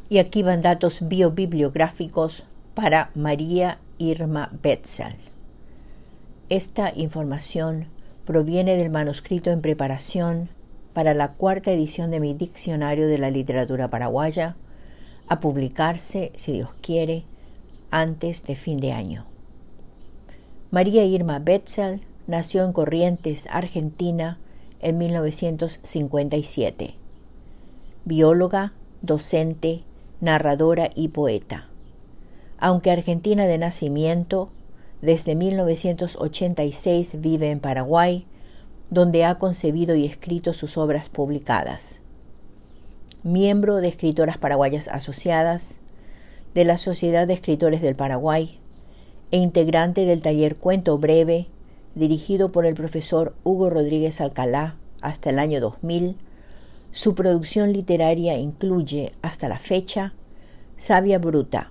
Y aquí van datos biobibliográficos para María Irma Betzel. Esta información proviene del manuscrito en preparación para la 4ª edición de mi Diccionario de la Literatura Paraguaya, a publicarse, si Dios quiere, antes de fin de año. María Irma Betzel nació en Corrientes, Argentina, en 1957. Bióloga, docente, narradora y poeta. Aunque argentina de nacimiento, desde 1986 vive en Paraguay, donde ha concebido y escrito sus obras publicadas. Miembro de Escritoras Paraguayas Asociadas, de la Sociedad de Escritores del Paraguay e integrante del taller Cuento Breve, dirigido por el profesor Hugo Rodríguez Alcalá hasta el año 2000, su producción literaria incluye, hasta la fecha, Savia Bruta,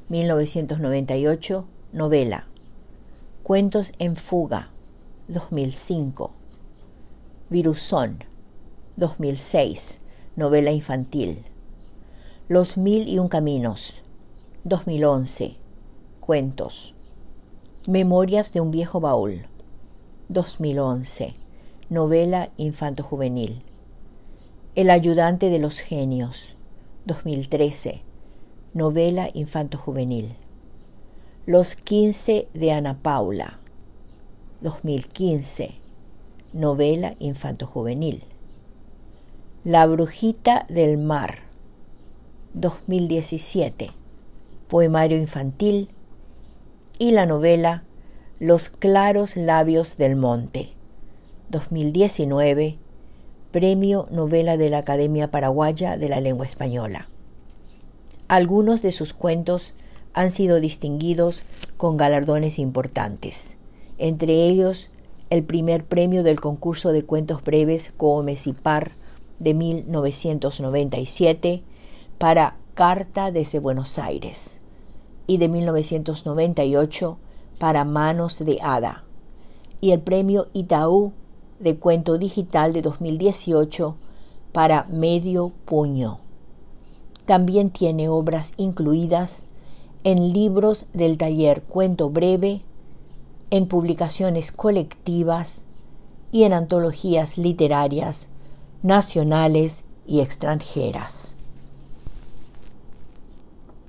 1998, novela; Cuentos en Fuga, 2005; Virusón, 2006, novela infantil; Los 1001 Caminos, 2011, cuentos; Memorias de un viejo baúl, 2011, novela infanto-juvenil; El ayudante de los genios, 2013, novela infanto-juvenil; Los 15 de Ana Paula, 2015, novela infanto-juvenil; La brujita del mar, 2017, poemario infantil; y la novela Los claros labios del monte, 2019, Premio Novela de la Academia Paraguaya de la Lengua Española. Algunos de sus cuentos han sido distinguidos con galardones importantes, entre ellos el primer premio del concurso de cuentos breves Comes y Par de 1997 para Carta desde Buenos Aires y de 1998 para Manos de Hada, y el premio Itaú de Cuento Digital de 2018 para Medio Puño. También tiene obras incluidas en libros del taller Cuento Breve, en publicaciones colectivas y en antologías literarias nacionales y extranjeras.